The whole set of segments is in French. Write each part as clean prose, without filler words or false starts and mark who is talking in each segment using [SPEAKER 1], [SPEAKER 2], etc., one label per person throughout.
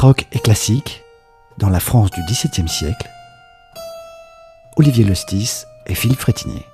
[SPEAKER 1] baroque et classique dans la France du XVIIe siècle. Olivier Lestis et Philippe Frétinier.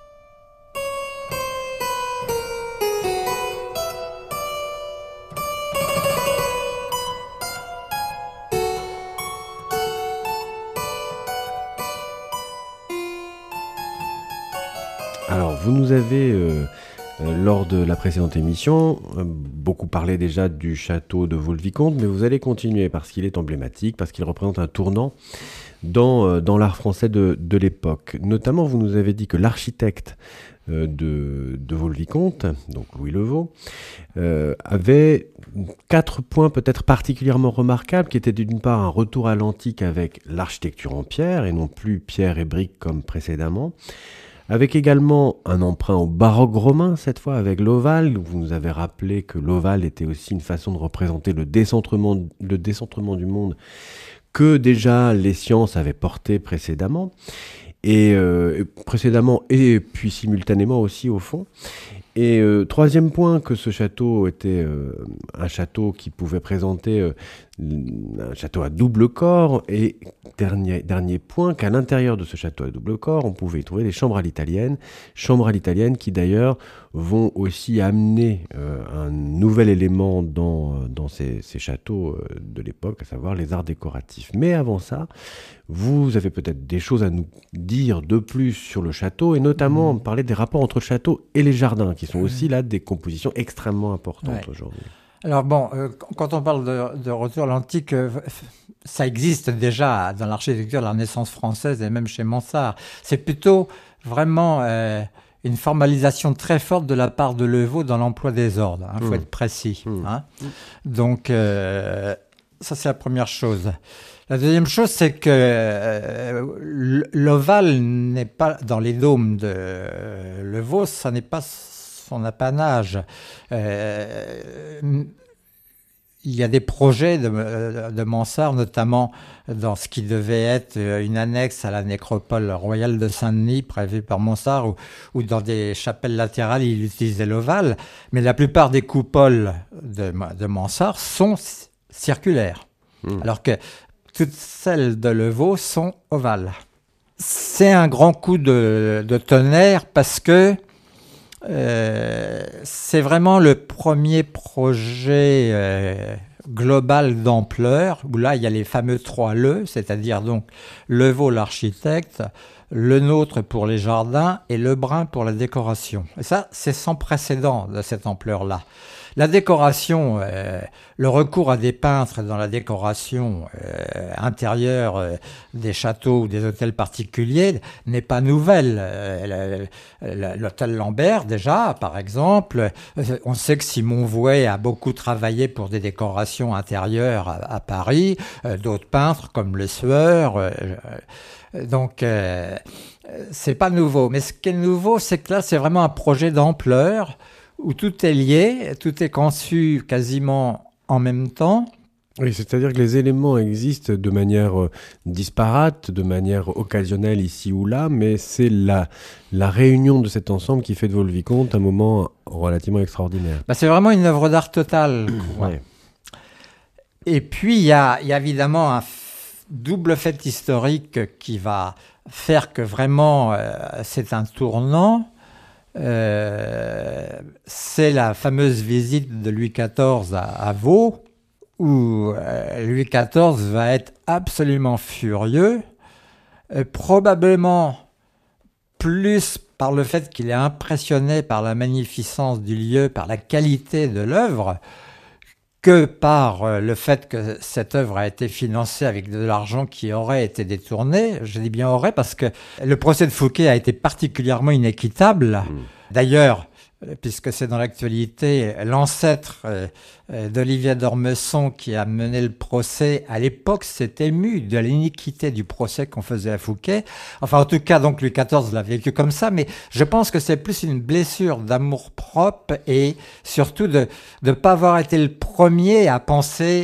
[SPEAKER 2] Alors, vous nous avez, lors de la précédente émission, beaucoup parlé déjà du château de Vaux-le-Vicomte, mais vous allez continuer parce qu'il est emblématique, parce qu'il représente un tournant dans l'art français de l'époque. Notamment, vous nous avez dit que l'architecte de Vaux-le-Vicomte, donc Louis Le Vau, avait 4 points peut-être particulièrement remarquables, qui étaient d'une part un retour à l'antique avec l'architecture en pierre, et non plus pierre et briques comme précédemment, avec également un emprunt au baroque romain, cette fois avec l'ovale. Vous nous avez rappelé que l'ovale était aussi une façon de représenter le décentrement du monde que déjà les sciences avaient porté précédemment, et puis simultanément aussi au fond. Et troisième point, que ce château était un château qui pouvait présenter un château à double corps, et dernier point, qu'à l'intérieur de ce château à double corps, on pouvait y trouver des chambres à l'italienne qui d'ailleurs vont aussi amener un nouvel élément dans ces châteaux de l'époque, à savoir les arts décoratifs. Mais avant ça, vous avez peut-être des choses à nous dire de plus sur le château, et notamment parler des rapports entre le château et les jardins, qui sont aussi là des compositions extrêmement importantes aujourd'hui.
[SPEAKER 3] Alors bon, quand on parle de retour à l'antique, ça existe déjà dans l'architecture de la Renaissance française et même chez Mansart. C'est plutôt vraiment une formalisation très forte de la part de Le Vau dans l'emploi des ordres. Il faut être précis. Donc, ça c'est la première chose. La deuxième chose, c'est que l'ovale n'est pas dans les dômes de Le Vau, ça n'est pas son apanage. Il y a des projets de Mansart, notamment dans ce qui devait être une annexe à la nécropole royale de Saint-Denis, prévue par Mansart, ou dans des chapelles latérales, il utilisait l'ovale. Mais la plupart des coupoles de Mansart sont circulaires, alors que toutes celles de Le Vau sont ovales. C'est un grand coup de tonnerre parce que c'est vraiment le premier projet global d'ampleur, où là il y a les fameux 3 Le, c'est-à-dire donc Le Vau l'architecte, le nôtre pour les jardins et Lebrun pour la décoration. Et ça, c'est sans précédent de cette ampleur-là. La décoration, le recours à des peintres dans la décoration intérieure des châteaux ou des hôtels particuliers n'est pas nouvelle. L'hôtel Lambert, déjà, par exemple, on sait que Simon Vouet a beaucoup travaillé pour des décorations intérieures à Paris, d'autres peintres comme Le Sueur. Donc, c'est pas nouveau. Mais ce qui est nouveau, c'est que là, c'est vraiment un projet d'ampleur où tout est lié, tout est conçu quasiment en même temps.
[SPEAKER 2] Oui, c'est-à-dire que les éléments existent de manière disparate, de manière occasionnelle ici ou là, mais c'est la réunion de cet ensemble qui fait de Vaux-le-Vicomte un moment relativement extraordinaire.
[SPEAKER 3] C'est vraiment une œuvre d'art totale. Ouais. Et puis, il y a évidemment un double fait historique qui va faire que vraiment c'est un tournant. C'est la fameuse visite de Louis XIV à Vaux, où Louis XIV va être absolument furieux, probablement plus par le fait qu'il est impressionné par la magnificence du lieu, par la qualité de l'œuvre, que par le fait que cette œuvre a été financée avec de l'argent qui aurait été détourné. Je dis bien aurait parce que le procès de Fouquet a été particulièrement inéquitable. D'ailleurs, puisque c'est dans l'actualité, l'ancêtre d'Olivier d'Ormesson qui a mené le procès, à l'époque, s'est ému de l'iniquité du procès qu'on faisait à Fouquet. Enfin, en tout cas, donc Louis XIV l'a vécu comme ça, mais je pense que c'est plus une blessure d'amour-propre et surtout de ne pas avoir été le premier à penser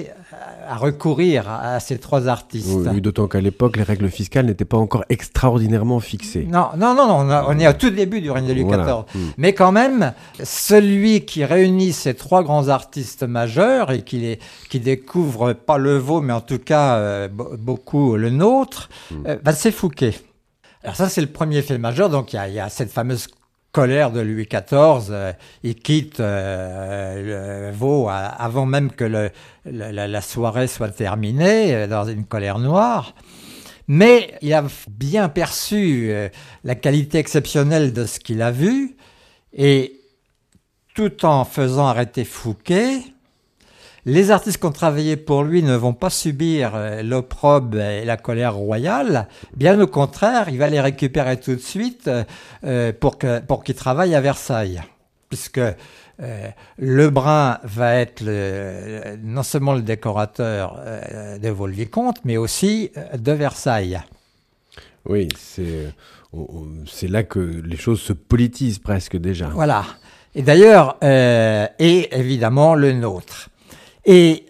[SPEAKER 3] à recourir à ces trois artistes.
[SPEAKER 2] Oui, d'autant qu'à l'époque, les règles fiscales n'étaient pas encore extraordinairement fixées.
[SPEAKER 3] Non, on est au tout début du règne de Louis
[SPEAKER 2] Voilà.
[SPEAKER 3] XIV. Mais quand même, celui qui réunit ces trois grands artistes majeurs et qui découvre pas le veau, mais en tout cas beaucoup le nôtre, c'est Fouquet. Alors ça, c'est le premier fait majeur. Donc il y a cette fameuse colère de Louis XIV. Il quitte le veau avant même que la soirée soit terminée, dans une colère noire. Mais il a bien perçu la qualité exceptionnelle de ce qu'il a vu, et tout en faisant arrêter Fouquet, les artistes qui ont travaillé pour lui ne vont pas subir l'opprobre et la colère royale. Bien au contraire, il va les récupérer tout de suite pour qu'ils travaillent à Versailles. Puisque Lebrun va être non seulement le décorateur de Vaux-le-Vicomte, mais aussi de Versailles.
[SPEAKER 2] Oui, c'est là que les choses se politisent presque déjà.
[SPEAKER 3] Voilà. Et d'ailleurs, et évidemment le nôtre. Et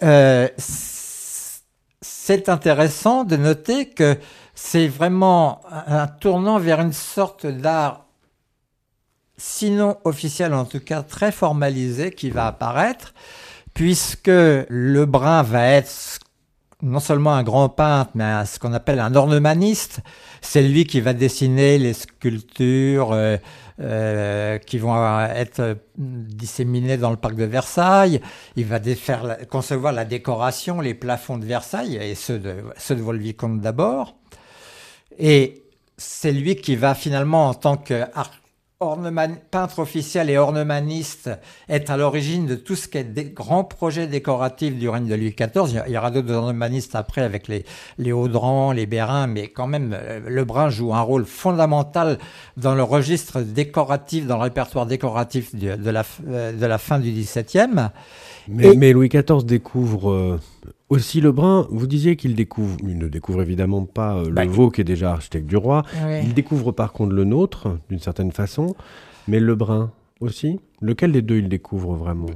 [SPEAKER 3] c'est intéressant de noter que c'est vraiment un tournant vers une sorte d'art, sinon officiel, en tout cas très formalisé, qui va apparaître, puisque Lebrun va être non seulement un grand peintre, mais ce qu'on appelle un ornemaniste. C'est lui qui va dessiner les sculptures qui vont être disséminées dans le parc de Versailles. Il va concevoir la décoration, les plafonds de Versailles, et ceux de Vaux-le-Vicomte d'abord. Et c'est lui qui va finalement, en tant que peintre officiel et ornemaniste, être à l'origine de tout ce qui est des grands projets décoratifs du règne de Louis XIV. Il y aura d'autres ornemanistes après avec les Audran, les Bérin, mais quand même Lebrun joue un rôle fondamental dans le registre décoratif, dans le répertoire décoratif de la fin du XVIIe.
[SPEAKER 2] Mais Louis XIV découvre aussi Lebrun. Vous disiez il ne découvre évidemment pas le veau qui est déjà architecte du roi.
[SPEAKER 3] Oui.
[SPEAKER 2] Il découvre par contre le nôtre, d'une certaine façon, mais Lebrun aussi. Lequel des deux il découvre vraiment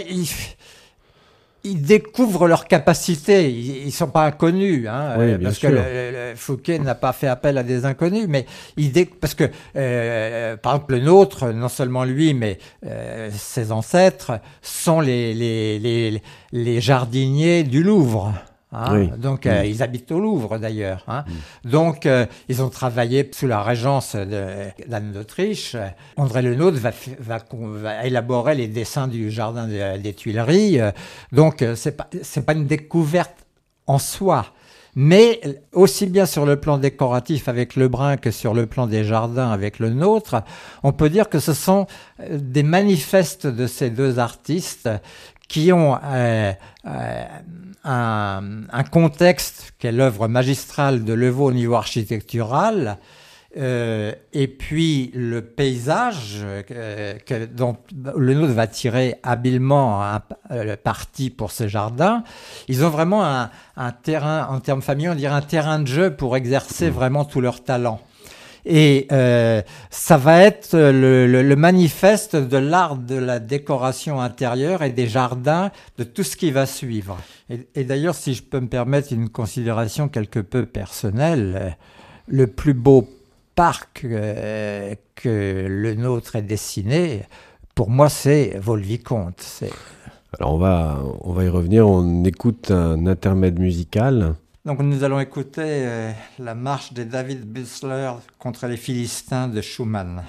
[SPEAKER 3] Ils découvrent leurs capacités. Ils ne sont pas inconnus, hein,
[SPEAKER 2] Oui, bien
[SPEAKER 3] parce
[SPEAKER 2] sûr.
[SPEAKER 3] que Fouquet n'a pas fait appel à des inconnus, mais parce que, par exemple, le nôtre, non seulement lui, mais ses ancêtres sont les jardiniers du Louvre. Hein.
[SPEAKER 2] Oui.
[SPEAKER 3] Donc, ils habitent au Louvre d'ailleurs. Hein. Donc, ils ont travaillé sous la régence d'Anne d'Autriche. André Le Nôtre va élaborer les dessins du jardin des Tuileries. Donc, c'est pas une découverte en soi. Mais aussi bien sur le plan décoratif avec Lebrun que sur le plan des jardins avec le nôtre, on peut dire que ce sont des manifestes de ces deux artistes qui ont un contexte qui est l'œuvre magistrale de Levaux au niveau architectural, et puis le paysage dont le nôtre va tirer habilement parti pour ces jardins. Ils ont vraiment un terrain, en termes familiaux, on dirait un terrain de jeu pour exercer vraiment tout leur talent. Et ça va être le manifeste de l'art de la décoration intérieure et des jardins, de tout ce qui va suivre. Et d'ailleurs, si je peux me permettre une considération quelque peu personnelle, le plus beau parc que le nôtre ait dessiné, pour moi, c'est Vaux-le-Vicomte.
[SPEAKER 2] Alors on va y revenir, on écoute un intermède musical.
[SPEAKER 3] Donc nous allons écouter la marche des David Bussler contre les Philistins de Schumann.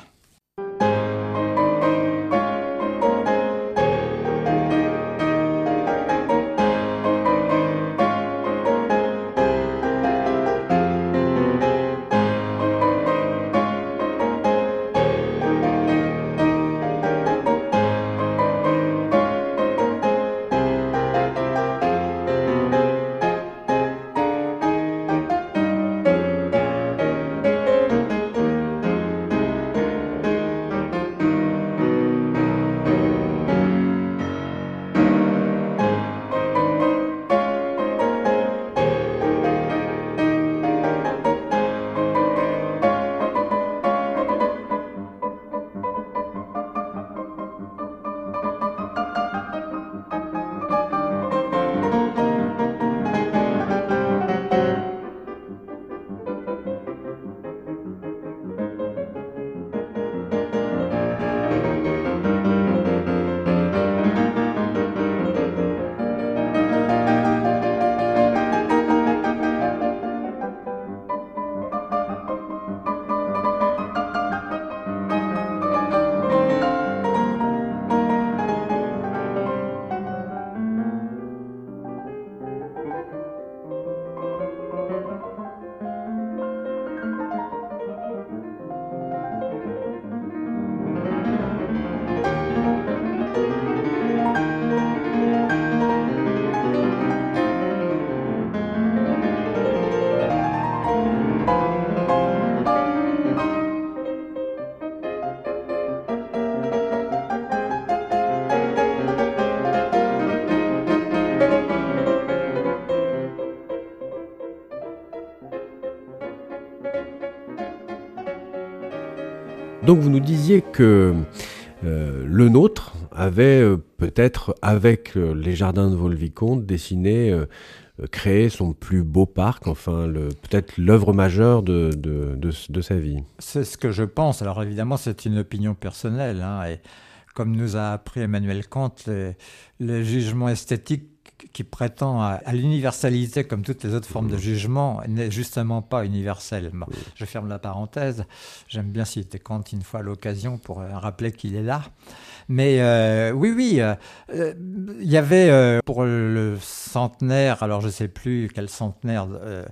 [SPEAKER 2] Donc vous nous disiez que le nôtre avait peut-être, avec les jardins de Vaux-le-Vicomte, dessiné, créé son plus beau parc, enfin peut-être l'œuvre majeure de sa vie.
[SPEAKER 3] C'est ce que je pense. Alors évidemment, c'est une opinion personnelle, hein, et comme nous a appris Emmanuel Kant, le jugement esthétique qui prétend à l'universalité comme toutes les autres formes de jugement n'est justement pas universel. Bon, je ferme la parenthèse. J'aime bien citer Kant une fois à l'occasion pour rappeler qu'il est là. Mais oui, il y avait pour le centenaire, alors je ne sais plus quel centenaire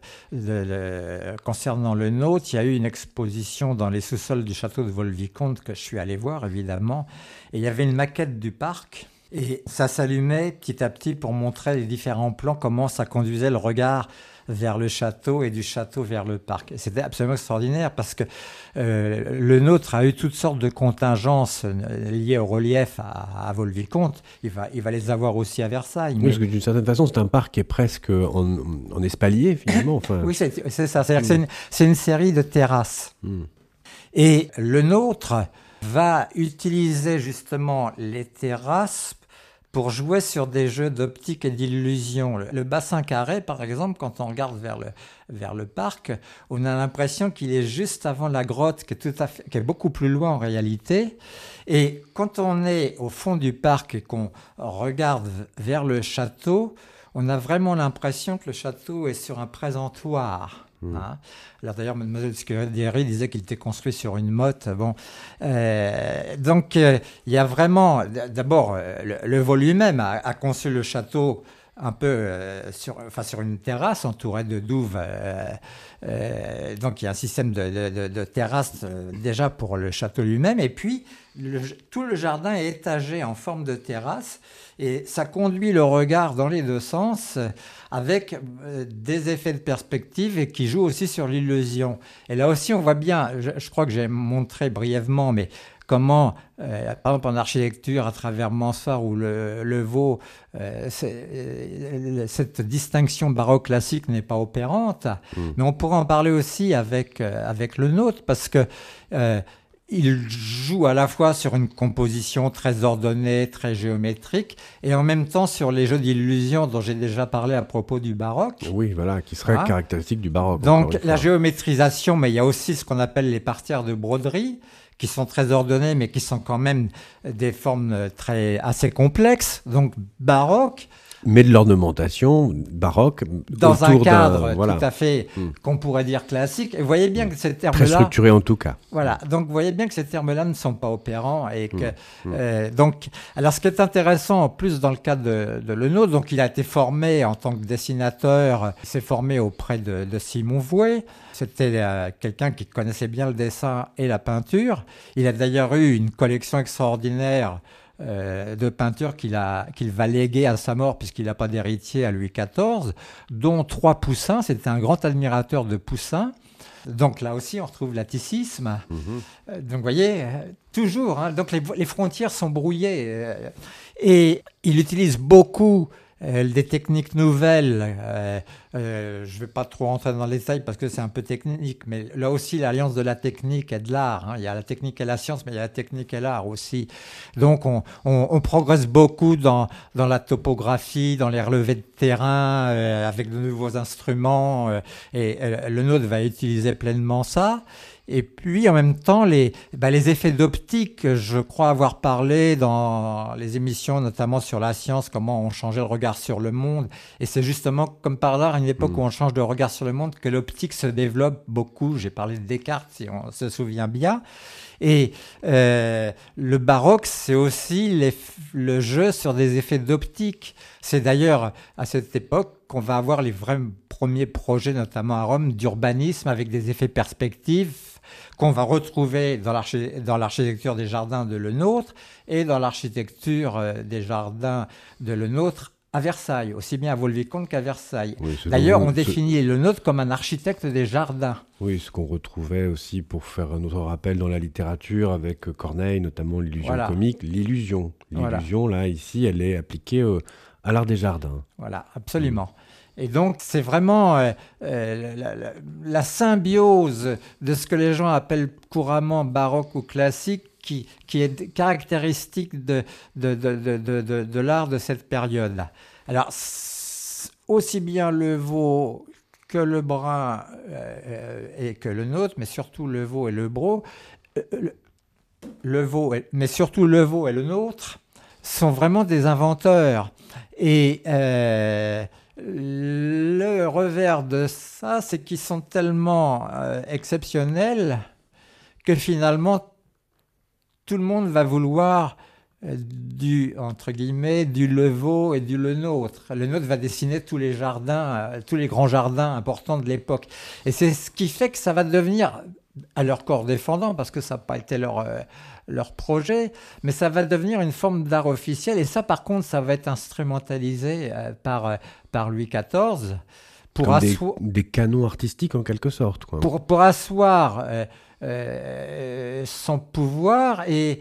[SPEAKER 3] concernant le nôtre, il y a eu une exposition dans les sous-sols du château de Vaux-le-Vicomte que je suis allé voir évidemment. Et il y avait une maquette du parc. Et ça s'allumait petit à petit pour montrer les différents plans, comment ça conduisait le regard vers le château et du château vers le parc. Et c'était absolument extraordinaire parce que le nôtre a eu toutes sortes de contingences liées au relief à Vaux-le-Vicomte. Il va les avoir aussi à Versailles.
[SPEAKER 2] Oui, parce que d'une certaine façon, c'est un parc qui est presque en espalier finalement. Enfin...
[SPEAKER 3] Oui, c'est ça. C'est-à-dire que c'est une série de terrasses. Et le nôtre va utiliser justement les terrasses pour jouer sur des jeux d'optique et d'illusion. Le bassin carré, par exemple, quand on regarde vers le parc, on a l'impression qu'il est juste avant la grotte, qui est beaucoup plus loin en réalité. Et quand on est au fond du parc et qu'on regarde vers le château, on a vraiment l'impression que le château est sur un présentoir. Hein. Alors d'ailleurs, Mademoiselle Scuderi disait qu'il était construit sur une motte. Bon, donc il y a vraiment, d'abord, le Vaux lui-même a conçu le château un peu sur une terrasse entourée de douves. Donc il y a un système de terrasse déjà pour le château lui-même. Et puis tout le jardin est étagé en forme de terrasse. Et ça conduit le regard dans les deux sens avec des effets de perspective et qui jouent aussi sur l'illusion. Et là aussi, on voit bien, je crois que j'ai montré brièvement, mais comment, par exemple en architecture, à travers Mansart ou le Vaux, cette distinction baroque-classique n'est pas opérante. Mais on pourrait en parler aussi avec le nôtre, parce que il joue à la fois sur une composition très ordonnée, très géométrique, et en même temps sur les jeux d'illusion dont j'ai déjà parlé à propos du baroque.
[SPEAKER 2] Oui, voilà, qui serait caractéristique du baroque.
[SPEAKER 3] Donc la géométrisation, mais il y a aussi ce qu'on appelle les parterres de broderie, qui sont très ordonnées, mais qui sont quand même des formes assez complexes, donc baroque.
[SPEAKER 2] Mais de l'ornementation baroque
[SPEAKER 3] dans un cadre tout à fait qu'on pourrait dire classique. Et vous voyez bien que ces termes-là...
[SPEAKER 2] Très structuré en tout cas.
[SPEAKER 3] Voilà, donc vous voyez bien que ces termes-là ne sont pas opérants. Et que, donc, alors ce qui est intéressant en plus dans le cas de Le Nôtre, donc il a été formé en tant que dessinateur, il s'est formé auprès de Simon Vouet. C'était quelqu'un qui connaissait bien le dessin et la peinture. Il a d'ailleurs eu une collection extraordinaire de peintures qu'il va léguer à sa mort puisqu'il n'a pas d'héritier à Louis XIV, dont 3 Poussins. C'était un grand admirateur de Poussin. Donc là aussi, on retrouve l'atticisme. Donc vous voyez, toujours, hein, donc les frontières sont brouillées. Et il utilise beaucoup des techniques nouvelles. Je ne vais pas trop rentrer dans les détails parce que c'est un peu technique, mais là aussi l'alliance de la technique et de l'art. Hein. Il y a la technique et la science, mais il y a la technique et l'art aussi. Donc on progresse beaucoup dans la topographie, dans les relevés de terrain, avec de nouveaux instruments. Et le nôtre va utiliser pleinement ça. Et puis, en même temps, les effets d'optique, je crois avoir parlé dans les émissions, notamment sur la science, comment on changeait le regard sur le monde. Et c'est justement, comme par hasard, à une époque où on change de regard sur le monde, que l'optique se développe beaucoup. J'ai parlé de Descartes, si on se souvient bien. Et le baroque, c'est aussi le jeu sur des effets d'optique. C'est d'ailleurs à cette époque qu'on va avoir les vrais premiers projets, notamment à Rome, d'urbanisme avec des effets perspectives qu'on va retrouver dans l'architecture des jardins de Le Nôtre et dans l'architecture des jardins de Le Nôtre à Versailles, aussi bien à Vaux-le-Vicomte qu'à Versailles. Oui, d'ailleurs, on définit Le Nôtre comme un architecte des jardins.
[SPEAKER 2] Oui, ce qu'on retrouvait aussi, pour faire un autre rappel dans la littérature, avec Corneille, notamment l'illusion comique, l'illusion. L'illusion, là, ici, elle est appliquée à l'art des jardins.
[SPEAKER 3] Voilà, absolument. Et donc, c'est vraiment la symbiose de ce que les gens appellent couramment baroque ou classique qui est caractéristique de l'art de cette période-là. Alors, aussi bien le veau que le brun et que le nôtre, mais surtout le veau et le bro, mais surtout le veau et le nôtre, sont vraiment des inventeurs. Et le revers de ça, c'est qu'ils sont tellement exceptionnels que finalement, tout le monde va vouloir entre guillemets, du le veau et du le nôtre. Le nôtre va dessiner tous les jardins, tous les grands jardins importants de l'époque. Et c'est ce qui fait que ça va devenir, à leur corps défendant, parce que ça n'a pas été leur projet, mais ça va devenir une forme d'art officiel. Et ça, par contre, ça va être instrumentalisé par Louis XIV
[SPEAKER 2] pour des canons artistiques en quelque sorte, quoi.
[SPEAKER 3] Pour asseoir son pouvoir et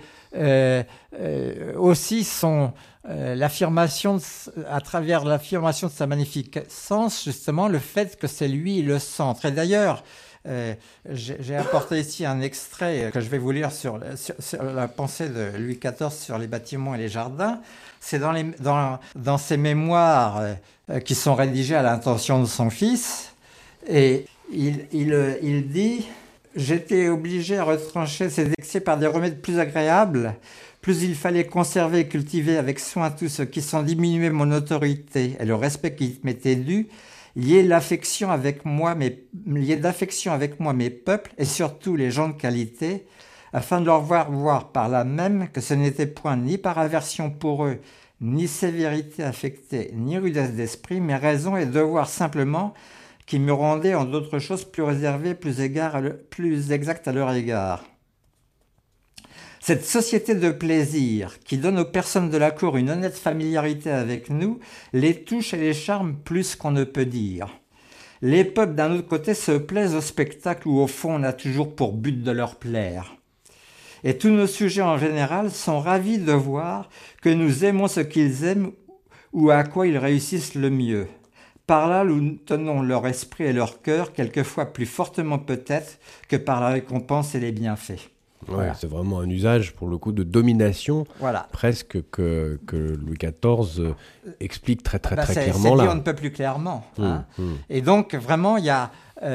[SPEAKER 3] aussi l'affirmation à travers l'affirmation de sa magnificence, justement le fait que c'est lui le centre. Et d'ailleurs, j'ai apporté ici un extrait que je vais vous lire sur la pensée de Louis XIV sur les bâtiments et les jardins. C'est dans ses mémoires qui sont rédigés à l'intention de son fils. Et il dit « J'étais obligé à retrancher ces excès par des remèdes plus agréables. Plus il fallait conserver et cultiver avec soin tout ce qui sans diminuer mon autorité et le respect qui m'était dû, lié d'affection avec moi mes peuples et surtout les gens de qualité, afin de leur voir par là même que ce n'était point ni par aversion pour eux, ni sévérité affectée, ni rudesse d'esprit, mais raison et devoir simplement qui me rendaient en d'autres choses plus réservées, plus exactes à leur égard. Cette société de plaisir qui donne aux personnes de la cour une honnête familiarité avec nous, les touche et les charme plus qu'on ne peut dire. Les peuples d'un autre côté se plaisent au spectacle où au fond on a toujours pour but de leur plaire. Et tous nos sujets en général sont ravis de voir que nous aimons ce qu'ils aiment ou à quoi ils réussissent le mieux. Par là, nous tenons leur esprit et leur cœur, quelquefois plus fortement peut-être que par la récompense et les bienfaits.
[SPEAKER 2] Ouais,
[SPEAKER 3] Voilà.
[SPEAKER 2] c'est vraiment un usage, pour le coup, de domination,
[SPEAKER 3] Voilà.
[SPEAKER 2] presque que Louis XIV explique très
[SPEAKER 3] C'est
[SPEAKER 2] clairement
[SPEAKER 3] dit,
[SPEAKER 2] là.
[SPEAKER 3] on ne peut plus clairement. Hein. Et donc, vraiment, il y a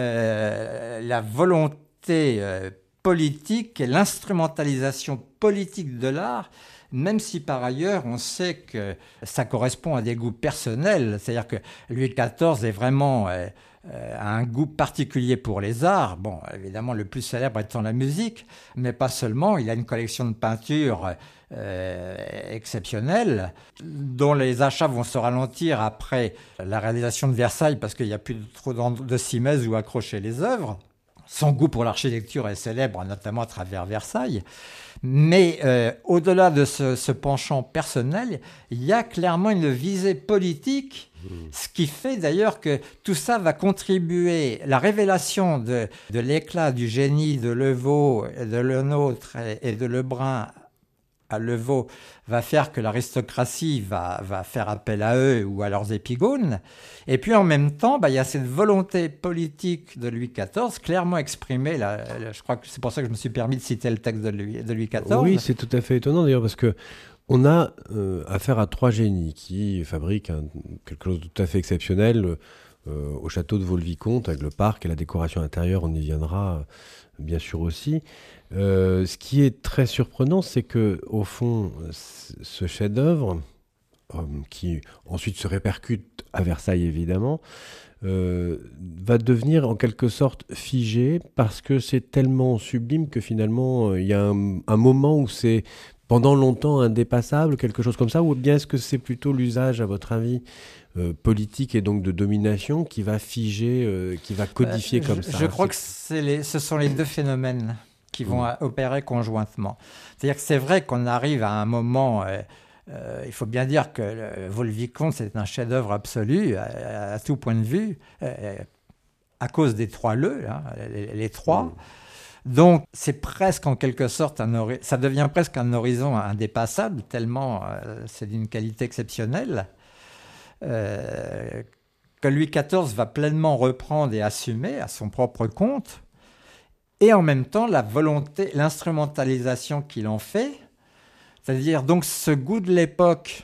[SPEAKER 3] la volonté politique et l'instrumentalisation politique de l'art, même si par ailleurs on sait que ça correspond à des goûts personnels. C'est-à-dire que Louis XIV est vraiment a un goût particulier pour les arts. Bon, évidemment, le plus célèbre étant la musique, mais pas seulement. Il a une collection de peintures exceptionnelle, dont les achats vont se ralentir après la réalisation de Versailles, parce qu'il n'y a plus trop de cimaises où accrocher les œuvres. Son goût pour l'architecture est célèbre, notamment à travers Versailles. Mais au-delà de ce penchant personnel, il y a clairement une visée politique, ce qui fait d'ailleurs que tout ça va contribuer, la révélation de l'éclat du génie de Levaux, de Lenôtre et de Lebrun à Levaux va faire que l'aristocratie va faire appel à eux ou à leurs épigones. Et puis en même temps, il y a cette volonté politique de Louis XIV clairement exprimée. Je crois que c'est pour ça que je me suis permis de citer le texte de Louis XIV.
[SPEAKER 2] Oui, c'est tout à fait étonnant d'ailleurs, parce que on a affaire à trois génies qui fabriquent quelque chose de tout à fait exceptionnel au château de Vaux-le-Vicomte, avec le parc et la décoration intérieure, on y viendra bien sûr aussi. Ce qui est très surprenant, c'est que au fond, ce chef-d'œuvre, qui ensuite se répercute à Versailles évidemment, va devenir en quelque sorte figé, parce que c'est tellement sublime que finalement il y a un moment où c'est pendant longtemps indépassable, quelque chose comme ça, ou bien est-ce que c'est plutôt l'usage, à votre avis, politique et donc de domination qui va figer, qui va codifier comme ça?
[SPEAKER 3] Je crois que ce sont les deux phénomènes qui vont opérer conjointement. C'est-à-dire que c'est vrai qu'on arrive à un moment... il faut bien dire que Vaux-le-Vicomte, c'est un chef-d'œuvre absolu à tout point de vue, à cause des trois les trois. Donc, c'est presque en quelque sorte ça devient presque un horizon indépassable, tellement c'est d'une qualité exceptionnelle. que Louis XIV va pleinement reprendre et assumer à son propre compte, et en même temps la volonté, l'instrumentalisation qu'il en fait, c'est-à-dire donc ce goût de l'époque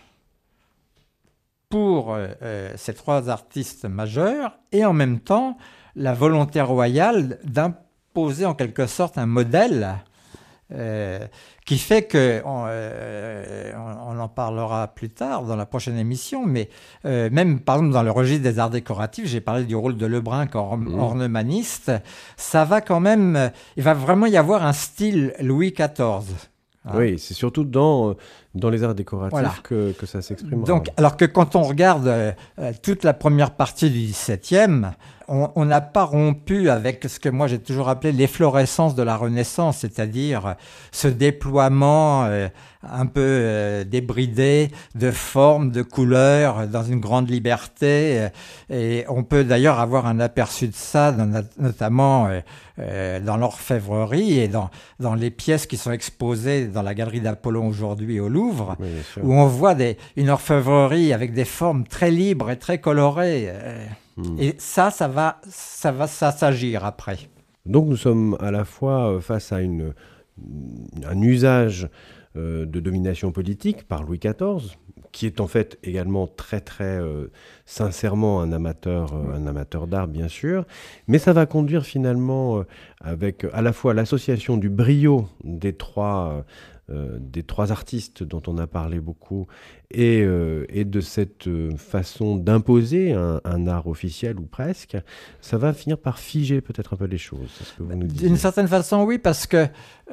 [SPEAKER 3] pour ces trois artistes majeurs, et en même temps la volonté royale d'imposer en quelque sorte un modèle qui fait que, on en parlera plus tard dans la prochaine émission, mais même par exemple dans le registre des arts décoratifs, j'ai parlé du rôle de Lebrun comme ornemaniste, ça va quand même, il va vraiment y avoir un style Louis XIV.
[SPEAKER 2] Hein. Oui, c'est surtout dans les arts décoratifs que ça s'exprime.
[SPEAKER 3] Donc, alors que quand on regarde toute la première partie du XVIIe, on n'a pas rompu avec ce que moi j'ai toujours appelé l'efflorescence de la Renaissance, c'est-à-dire ce déploiement un peu débridé de formes, de couleurs, dans une grande liberté. Et on peut d'ailleurs avoir un aperçu de ça, notamment dans l'orfèvrerie et dans les pièces qui sont exposées dans la galerie d'Apollon aujourd'hui au Louvre, oui, où on voit une orfèvrerie avec des formes très libres et très colorées. Et ça va s'agir après.
[SPEAKER 2] Donc nous sommes à la fois face à un usage de domination politique par Louis XIV, qui est en fait également très très sincèrement un amateur d'art bien sûr, mais ça va conduire finalement avec à la fois l'association du brio des trois artistes dont on a parlé beaucoup et de cette façon d'imposer un art officiel ou presque, ça va finir par figer peut-être un peu les choses. C'est ce que vous nous disiez.
[SPEAKER 3] D'une certaine façon, oui, parce que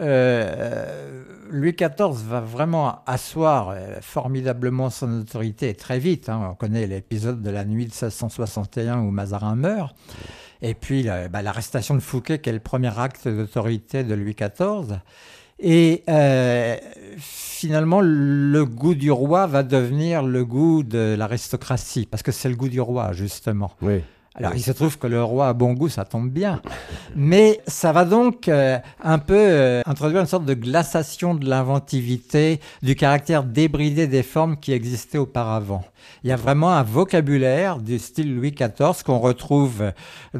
[SPEAKER 3] Louis XIV va vraiment asseoir formidablement son autorité très vite. Hein. On connaît l'épisode de la nuit de 1661 où Mazarin meurt. Et puis l'arrestation de Fouquet, qui est le premier acte d'autorité de Louis XIV. Et finalement, le goût du roi va devenir le goût de l'aristocratie, parce que c'est le goût du roi, justement.
[SPEAKER 2] Oui.
[SPEAKER 3] Alors, il se trouve que le roi a bon goût, ça tombe bien. Mais ça va donc un peu introduire une sorte de glaciation de l'inventivité, du caractère débridé des formes qui existaient auparavant. Il y a vraiment un vocabulaire du style Louis XIV qu'on retrouve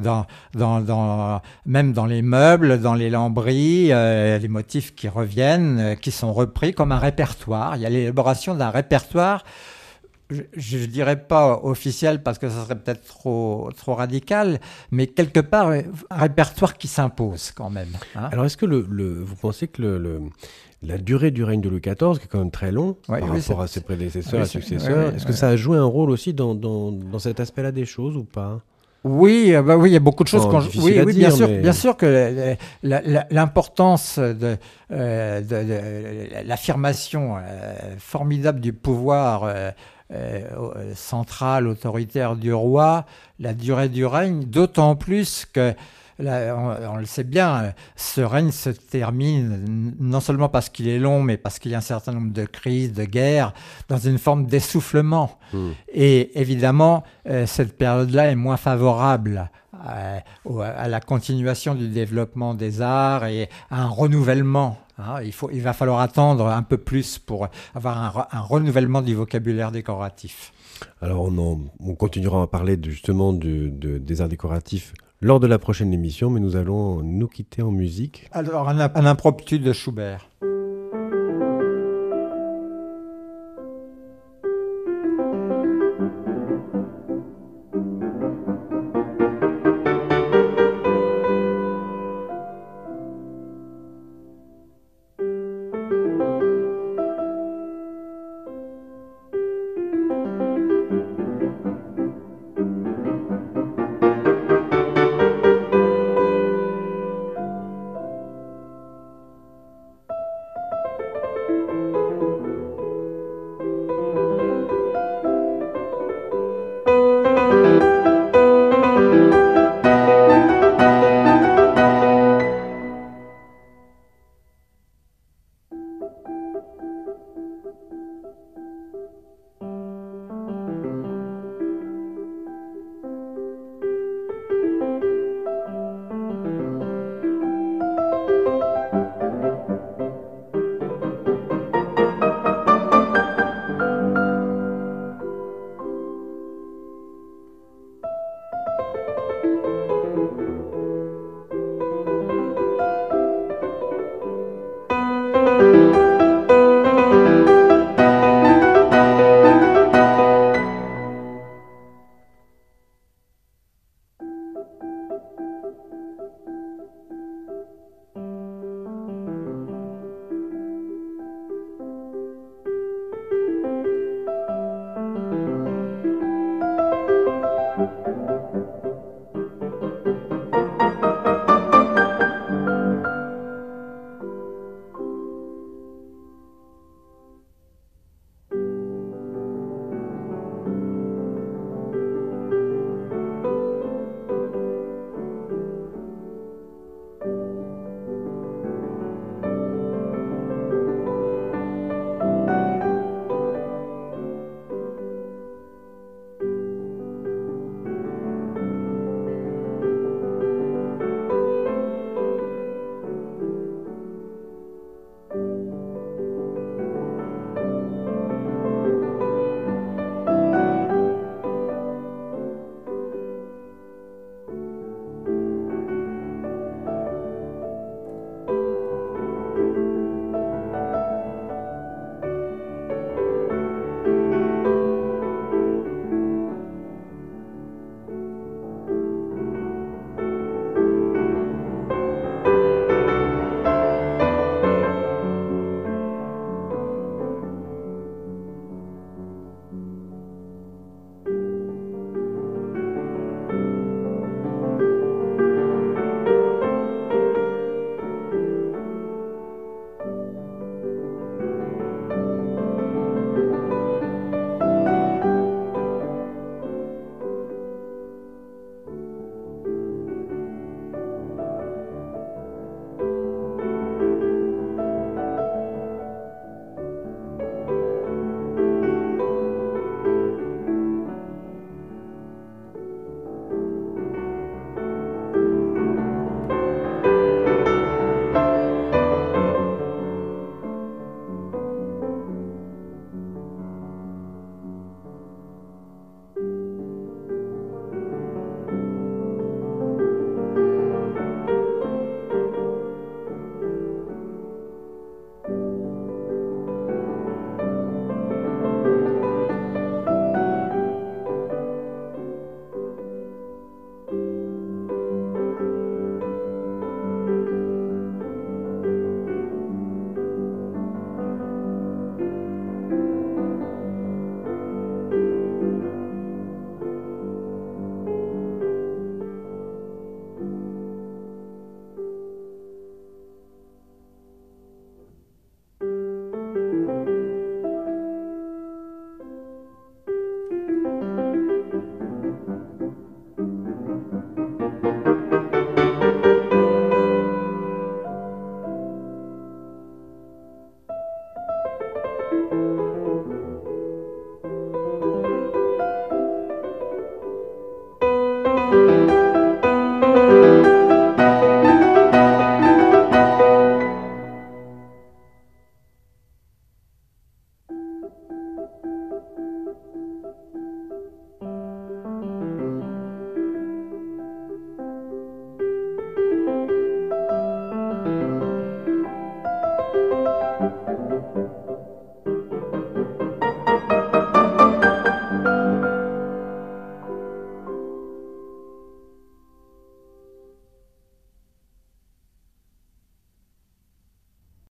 [SPEAKER 3] même dans les meubles, dans les lambris, les motifs qui reviennent, qui sont repris comme un répertoire. Il y a l'élaboration d'un répertoire. Je ne dirais pas officiel parce que ça serait peut-être trop radical, mais quelque part un répertoire qui s'impose quand même. Hein.
[SPEAKER 2] Alors est-ce que vous pensez que la durée du règne de Louis XIV, qui est quand même très long par rapport à ses prédécesseurs et successeurs, est-ce que ça a joué un rôle aussi dans cet aspect-là des choses ou pas ?
[SPEAKER 3] Oui, oui, il y a beaucoup de choses.
[SPEAKER 2] Oui,
[SPEAKER 3] bien sûr, bien sûr que l'importance de l'affirmation formidable du pouvoir central, autoritaire du roi, la durée du règne, d'autant plus que on le sait bien, ce règne se termine non seulement parce qu'il est long, mais parce qu'il y a un certain nombre de crises, de guerres, dans une forme d'essoufflement. Et évidemment, cette période-là est moins favorable à la continuation du développement des arts et à un renouvellement. Hein. Il va falloir attendre un peu plus pour avoir un renouvellement du vocabulaire décoratif.
[SPEAKER 2] Alors on continuera à parler justement des arts décoratifs lors de la prochaine émission, mais nous allons nous quitter en musique.
[SPEAKER 3] Alors un impromptu de Schubert.